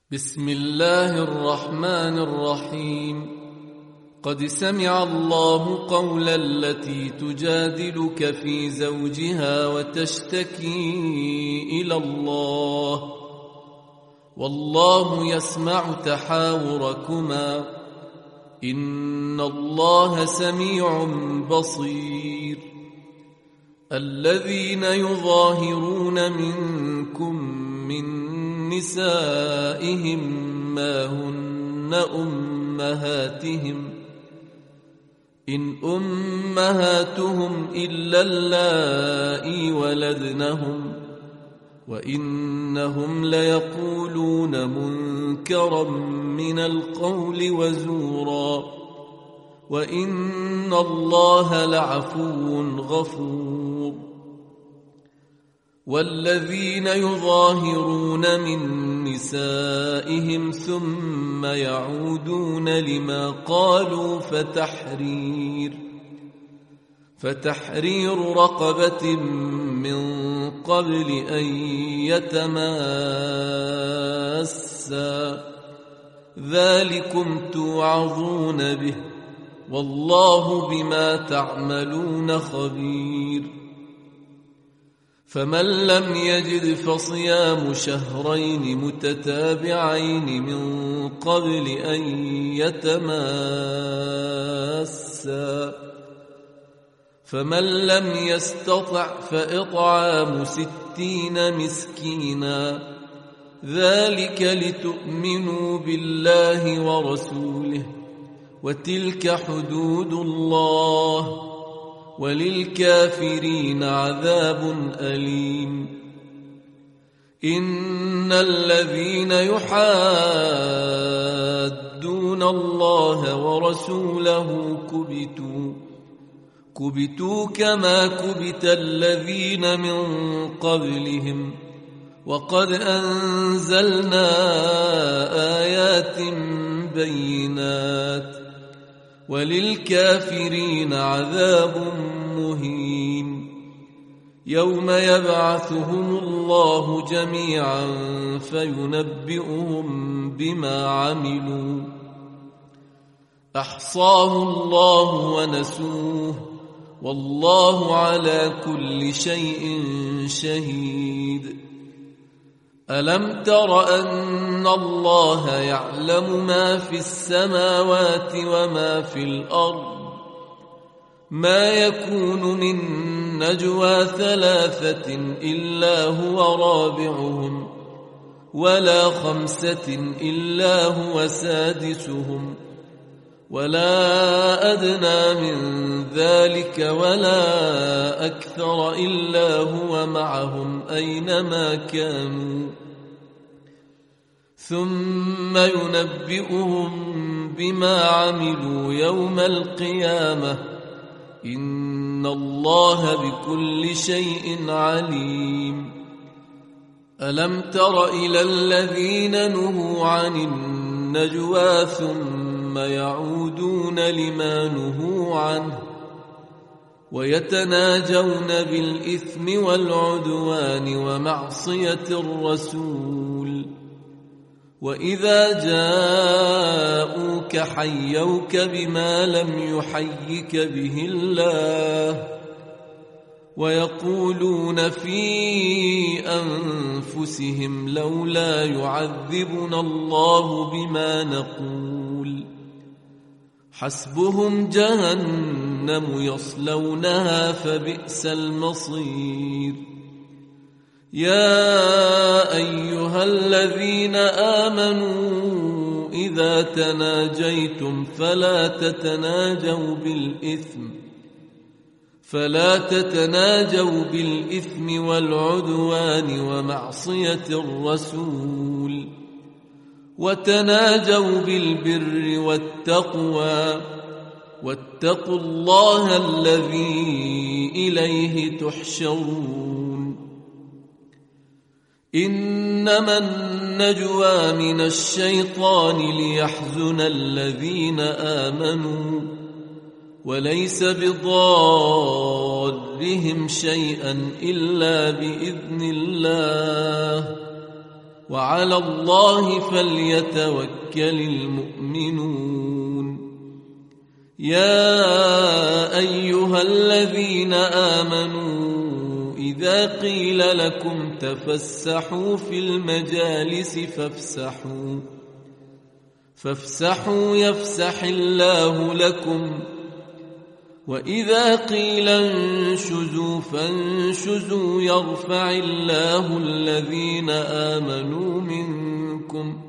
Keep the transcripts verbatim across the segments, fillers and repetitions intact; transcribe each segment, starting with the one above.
بسم الله الرحمن الرحيم. قد سمع الله قول التي تجادلك في زوجها وتشتكي إلى الله والله يسمع تحاوركما إن الله سميع بصير. الذين يظاهرون منكم من نسائهم ما هن أمهاتهم إن أمهاتهم إلا اللائي ولدنهم وإنهم ليقولون منكرا من القول وزورا وإن الله لعفو غفور. والذين يظاهرون من نسائهم ثم يعودون لما قالوا فتحرير فتحرير رقبة من قبل أن يتماسا ذلكم توعظون به والله بما تعملون خبير. فمن لم يجد فصيام شهرين متتابعين من قبل أن يتماسا فمن لم يستطع فإطعام ستين مسكينا ذلك لتؤمنوا بالله ورسوله وتلك حدود الله وللكافرين عذاب أليم. إن الذين يحادون الله ورسوله كبتوا كبتوا كما كبت الذين من قبلهم وقد أنزلنا آيات بينات وللكافرين عذاب مهين. يوم يبعثهم الله جميعا فينبئهم بما عملوا أحصاه الله ونسوه والله على كل شيء شهيد. ألم تر أن الله يعلم ما في السماوات وما في الأرض ما يكون من نجوى ثلاثة إلا هو رابعهم ولا خمسة إلا هو سادسهم ولا أدنى من ذلك ولا أكثر إلا هو معهم أينما كانوا ثم ينبئهم بما عملوا يوم القيامة إن الله بكل شيء عليم. ألم تر إلى الذين نهوا عن النجوى ثم يعودون لما نهوا عنه ويتناجون بالإثم والعدوان ومعصية الرسول وإذا جاءوك حيوك بما لم يحيك به الله ويقولون في أنفسهم لولا يعذبنا الله بما نقول حسبهم جهنم يصلونها فبئس المصير. يا أيها الذين آمنوا إذا تناجيتم فلا تتناجوا بالإثم فلا تتناجوا بالإثم والعدوان ومعصية الرسول وتناجوا بالبر والتقوى واتقوا الله الذي إليه تحشرون. إنما النجوى من الشيطان ليحزن الذين آمنوا وليس بضارهم شيئا إلا بإذن الله وعلى الله فليتوكل المؤمنون. يا أيها الذين آمنوا إذا قيل لكم تفسحوا في المجالس فافسحوا فافسحوا يفسح الله لكم، وإذا قيل انشزوا فانشزوا يرفع الله الذين آمنوا منكم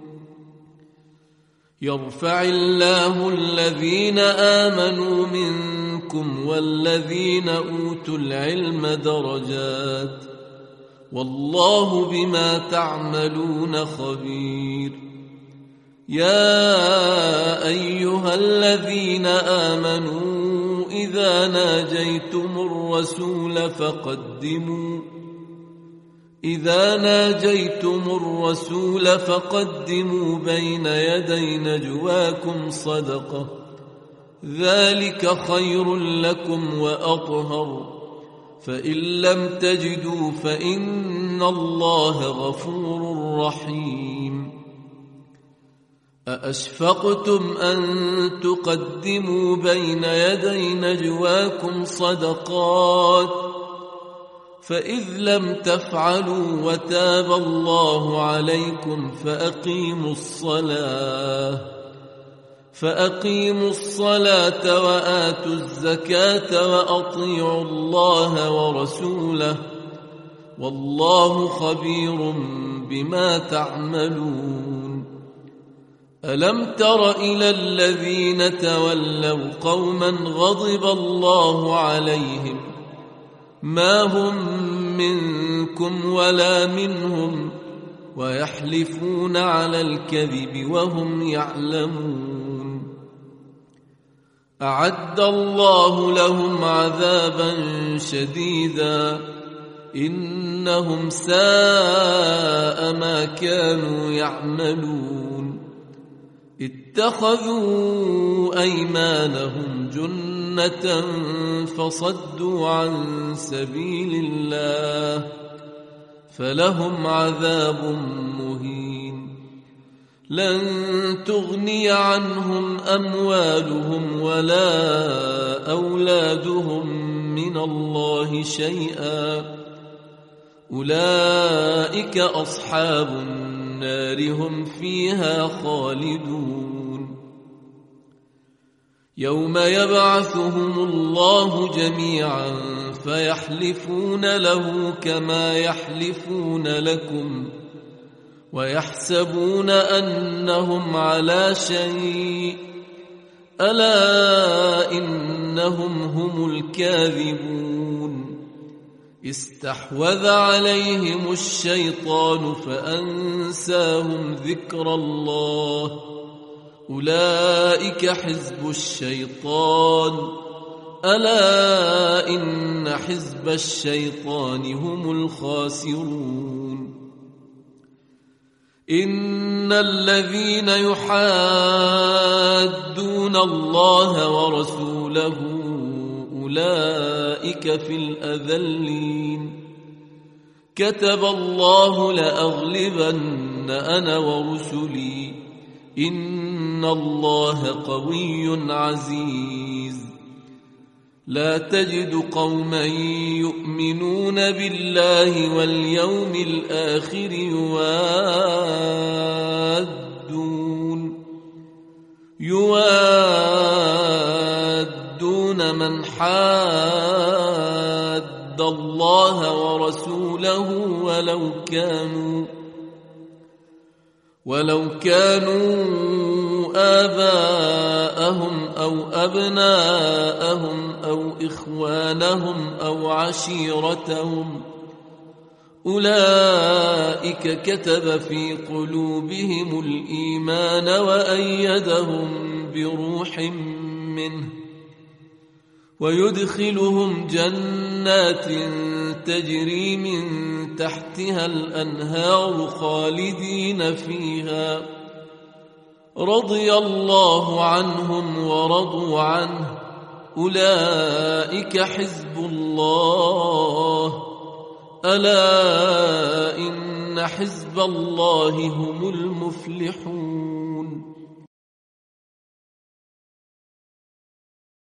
يرفع الله الذين آمنوا منكم والذين أوتوا العلم درجات، والله بما تعملون خبير. يا أيها الذين آمنوا إذا ناجيتم الرسول فقدموا إذا ناجيتم الرسول فقدموا بين يدي نجواكم صدقة، ذلك خير لكم وأطهر، فإن لم تجدوا فإن الله غفور رحيم. أأشفقتم أن تقدموا بين يدي نجواكم صدقات، فإذ لم تفعلوا وتاب الله عليكم فأقيموا الصلاة فأقيموا الصلاة وآتوا الزكاة وأطيعوا الله ورسوله، والله خبير بما تعملون. ألم تر إلى الذين تولوا قوما غضب الله عليهم ما هم منكم ولا منهم ويحلفون على الكذب وهم يعلمون. أعد الله لهم عذابا شديدا إنهم ساء ما كانوا يعملون. اتخذوا أيمانهم جنة فصدوا عن سبيل الله فلهم عذاب مهين. لن تغني عنهم أموالهم ولا أولادهم من الله شيئا، أولئك أصحاب النار هم فيها خالدون. يوم يبعثهم الله جميعا فيحلفون له كما يحلفون لكم ويحسبون أنهم على شيء، ألا إنهم هم الكاذبون. استحوذ عليهم الشيطان فأنساهم ذكر الله، أولئك حزب الشيطان، ألا إن حزب الشيطان هم الخاسرون. إن الذين يحادون الله ورسوله أولئك في الأذلين. كتب الله لأغلبن أنا ورسلي إن الله قوي عزيز. لا تجد قوما يؤمنون بالله واليوم الآخر يوادون يوادون من حاد الله ورسوله ولو كانوا ولو كانوا آباءهم أو أبناءهم أو إخوانهم أو عشيرتهم، أولئك كتب في قلوبهم الإيمان وأيدهم بروح منه، ويدخلهم جنات تجري من تحتها الأنهار خالدين فيها، رضي الله عنهم ورضوا عنه، أولئك حزب الله، ألا إن حزب الله هم المفلحون